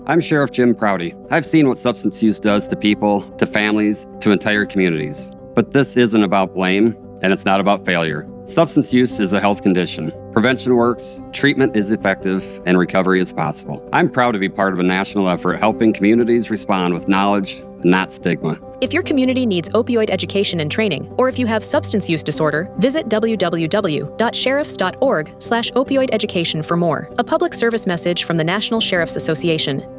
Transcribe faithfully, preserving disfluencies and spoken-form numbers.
I'm Sheriff Jim Prouty. I've seen what substance use does to people, to families, to entire communities. But this isn't about blame, and it's not about failure. Substance use is a health condition. Prevention works, treatment is effective, and recovery is possible. I'm proud to be part of a national effort helping communities respond with knowledge, not stigma. If your community needs opioid education and training, or if you have substance use disorder, visit w w w dot sheriffs dot org slash opioid education for more. A public service message from the National Sheriff's Association.